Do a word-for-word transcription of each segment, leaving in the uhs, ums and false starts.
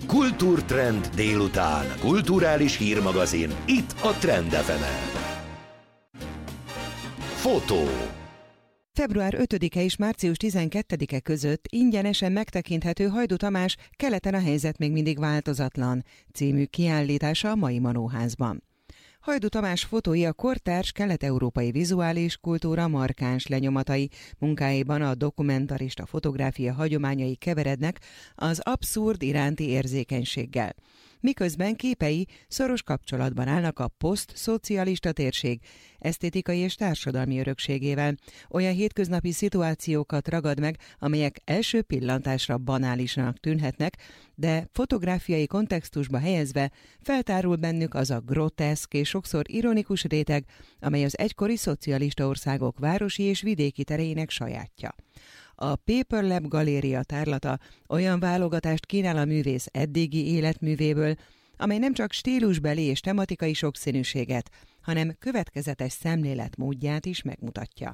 Kultúrtrend délután. Kulturális hírmagazin. Itt a Trend ef emen. Fotó. február ötödike és március tizenkettedike között ingyenesen megtekinthető Hajdú Tamás Keleten a helyzet még mindig változatlan című kiállítása a Mai Manóházban. Hajdú Tamás fotói a kortárs kelet-európai vizuális kultúra markáns lenyomatai, munkáiban a dokumentarista fotográfia hagyományai keverednek az abszurd iránti érzékenységgel. Miközben képei szoros kapcsolatban állnak a poszt-szocialista térség esztétikai és társadalmi örökségével. Olyan hétköznapi szituációkat ragad meg, amelyek első pillantásra banálisnak tűnhetnek, de fotográfiai kontextusba helyezve feltárul bennük az a groteszk és sokszor ironikus réteg, amely az egykori szocialista országok városi és vidéki tereinek sajátja. A Paper Lab galéria tárlata olyan válogatást kínál a művész eddigi életművéből, amely nem csak stílusbeli és tematikai sokszínűséget, hanem következetes szemléletmódját is megmutatja.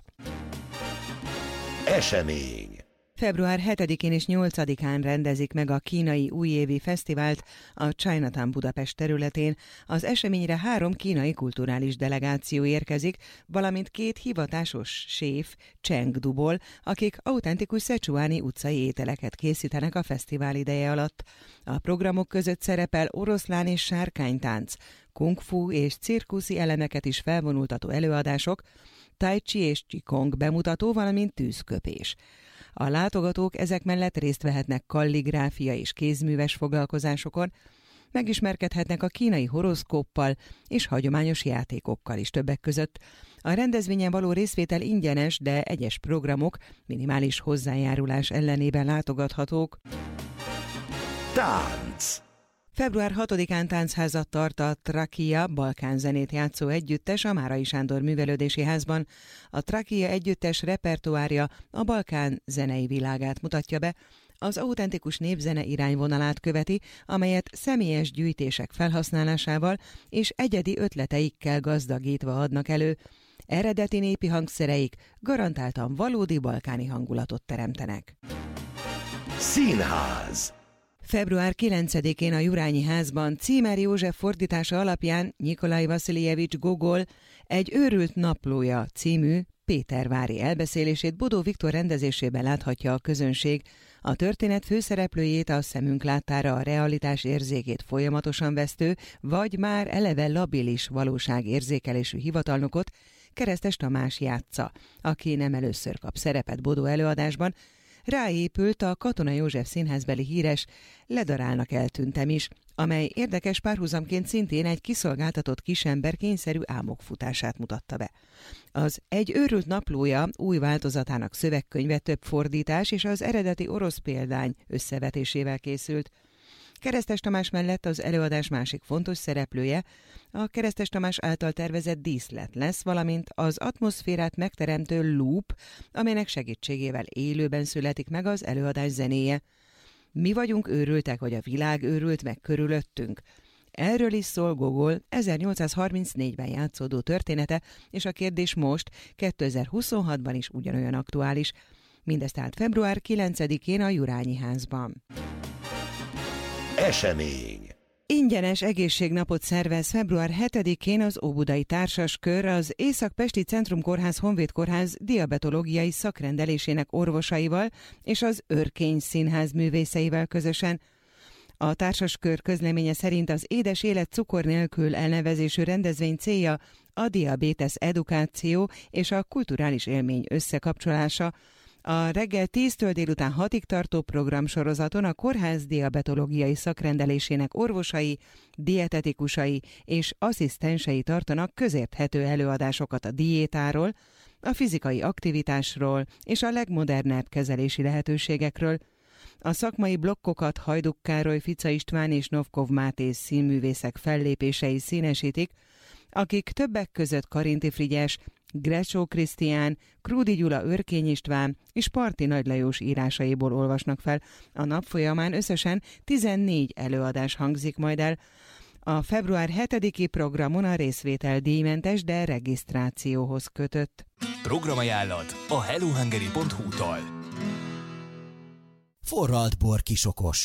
Esemény. február hetedikén és nyolcadikán rendezik meg a kínai újévi fesztivált a Chinatown Budapest területén. Az eseményre három kínai kulturális delegáció érkezik, valamint két hivatásos séf Chengduból, akik autentikus szecsuáni utcai ételeket készítenek a fesztivál ideje alatt. A programok között szerepel oroszlán és sárkánytánc, kung-fu és cirkuszi elemeket is felvonultató előadások, tai chi és qigong bemutató, valamint tűzköpés. A látogatók ezek mellett részt vehetnek kalligráfia és kézműves foglalkozásokon, megismerkedhetnek a kínai horoszkóppal és hagyományos játékokkal is többek között. A rendezvényen való részvétel ingyenes, de egyes programok minimális hozzájárulás ellenében látogathatók. Tánc. február hatodikán táncházat tart a Trakia balkán zenét játszó együttes a Márai Sándor Művelődési Házban. A Trakia együttes repertoárja a Balkán zenei világát mutatja be, az autentikus népzene irányvonalát követi, amelyet személyes gyűjtések felhasználásával és egyedi ötleteikkel gazdagítva adnak elő. Eredeti népi hangszereik garantáltan valódi balkáni hangulatot teremtenek. Színház. február kilencedikén a Jurányi Házban Címer József fordítása alapján Nyikolaj Vasiljevics Gogol Egy őrült naplója című pétervári elbeszélését Bodó Viktor rendezésében láthatja a közönség. A történet főszereplőjét, a szemünk láttára a realitás érzékét folyamatosan vesztő, vagy már eleve labilis valóságérzékelésű hivatalnokot Keresztes Tamás játsza, aki nem először kap szerepet Bodó előadásban. Ráépült a Katona József színházbeli híres Ledarálnak eltűntem is, amely érdekes párhuzamként szintén egy kiszolgáltatott kisember kényszerű álmok futását mutatta be. Az Egy őrült naplója új változatának szövegkönyve több fordítás és az eredeti orosz példány összevetésével készült. Keresztes Tamás mellett az előadás másik fontos szereplője a Keresztes Tamás által tervezett díszlet lesz, valamint az atmoszférát megteremtő loop, amelynek segítségével élőben születik meg az előadás zenéje. Mi vagyunk őrültek, vagy a világ őrült meg körülöttünk? Erről is szól Gogol ezernyolcszázharmincnégyben játszódó története, és a kérdés most, kétezer-huszonhatban is ugyanolyan aktuális. Mindez tehát február kilencedikén a Jurányi Házban. Esemény. Ingyenes egészségnapot szervez február hetedikén az Óbudai Társaskör, az Észak-Pesti Centrum Kórház Honvéd Kórház diabetológiai szakrendelésének orvosaival és az Örkény Színház művészeivel közösen. A Társaskör közleménye szerint az Édes élet cukor nélkül elnevezésű rendezvény célja a diabétesz edukáció és a kulturális élmény összekapcsolása. A reggel tíztől délután hatig tartó programsorozaton a kórház diabetológiai szakrendelésének orvosai, dietetikusai és asszisztensei tartanak közérthető előadásokat a diétáról, a fizikai aktivitásról és a legmodernebb kezelési lehetőségekről. A szakmai blokkokat Hajduk Károly, Fica István és Novkov Máté színművészek fellépései színesítik, akik többek között Karinti Frigyes, Grecsó Krisztián, Krúdi Gyula, Örkény István és Parti Nagy Lajos írásaiból olvasnak fel. A nap folyamán összesen tizennégy előadás hangzik majd el. A február hetediki programon a részvétel díjmentes, de regisztrációhoz kötött. Programajánlat a hellohungary pont hu-tól. Forralt bor kisokos.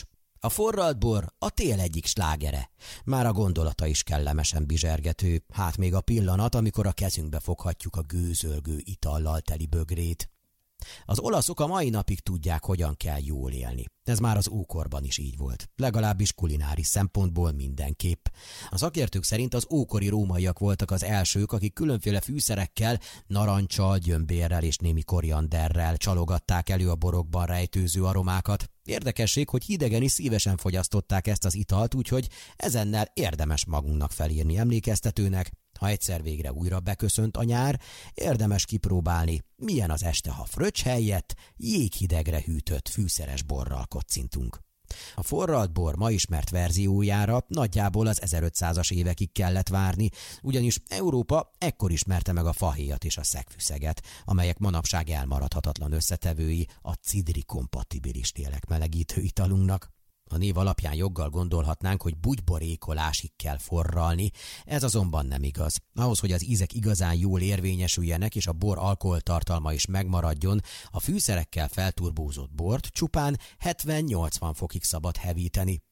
A forralt bor a tél egyik slágere. Már a gondolata is kellemesen bizsergető, hát még a pillanat, amikor a kezünkbe foghatjuk a gőzölgő itallal teli bögrét. Az olaszok a mai napig tudják, hogyan kell jól élni. Ez már az ókorban is így volt, legalábbis kulináris szempontból mindenképp. A szakértők szerint az ókori rómaiak voltak az elsők, akik különféle fűszerekkel, narancsal, gyömbérrel és némi korianderrel csalogatták elő a borokban rejtőző aromákat. Érdekesség, hogy hidegen is szívesen fogyasztották ezt az italt, úgyhogy ezennel érdemes magunknak felírni emlékeztetőnek. Ha egyszer végre újra beköszönt a nyár, érdemes kipróbálni, milyen az este, ha fröccs helyett jéghidegre hűtött fűszeres borral kocintunk. A forralt bor ma ismert verziójára nagyjából az ezerötszázas évekig kellett várni, ugyanis Európa ekkor ismerte meg a fahéjat és a szegfűszeget, amelyek manapság elmaradhatatlan összetevői a cidri kompatibilis lélekmelegítő italunknak. A név alapján joggal gondolhatnánk, hogy bugyborékolásig kell forralni, ez azonban nem igaz. Ahhoz, hogy az ízek igazán jól érvényesüljenek és a bor alkoholtartalma is megmaradjon, a fűszerekkel felturbózott bort csupán hetven-nyolcvan fokig szabad hevíteni.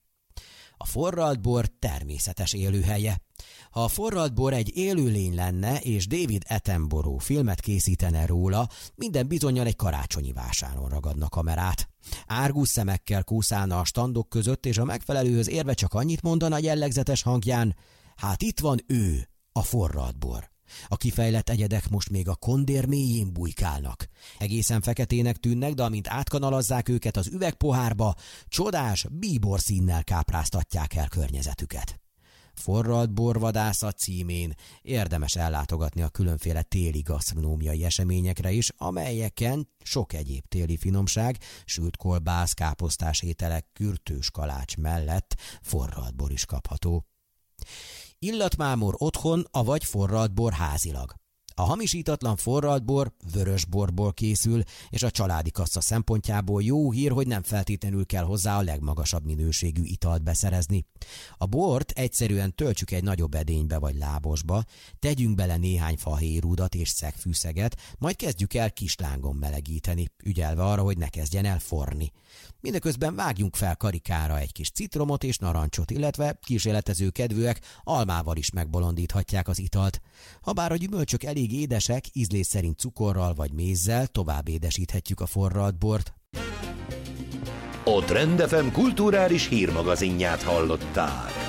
A forralt bor természetes élőhelye. Ha a forralt bor egy élőlény lenne, és David Attenborough filmet készítene róla, minden bizonnyal egy karácsonyi vásáron ragadna kamerát. Árgus szemekkel kúszálna a standok között, és a megfelelőhöz érve csak annyit mondana jellegzetes hangján: hát itt van ő, a forralt bor. A kifejlett egyedek most még a kondér mélyén bujkálnak. Egészen feketének tűnnek, de amint átkanalazzák őket az üvegpohárba, csodás, bíbor színnel kápráztatják el környezetüket. Forralt borvadászat címén érdemes ellátogatni a különféle téli gasztronómiai eseményekre is, amelyeken sok egyéb téli finomság, sült kolbász, káposztás ételek, kürtős kalács mellett forralt bor is kapható. Illatmámor otthon, avagy forralt bor házilag. A hamisítatlan forralt bor vörös borból készül, és a családi kassa szempontjából jó hír, hogy nem feltétlenül kell hozzá a legmagasabb minőségű italt beszerezni. A bort egyszerűen töltsük egy nagyobb edénybe vagy lábosba, tegyünk bele néhány fahéjrúdat és szegfűszeget, majd kezdjük el kislángon melegíteni, ügyelve arra, hogy ne kezdjen el forni. Mindeközben vágjunk fel karikára egy kis citromot és narancsot, illetve kísérletező kedvűek almával is megbolondíthatják az italt. Habár a gyümölcsök elég édesek, ízlés szerint cukorral vagy mézzel tovább édesíthetjük a forralt bort. A Trend ef em kulturális hírmagazinját hallottál.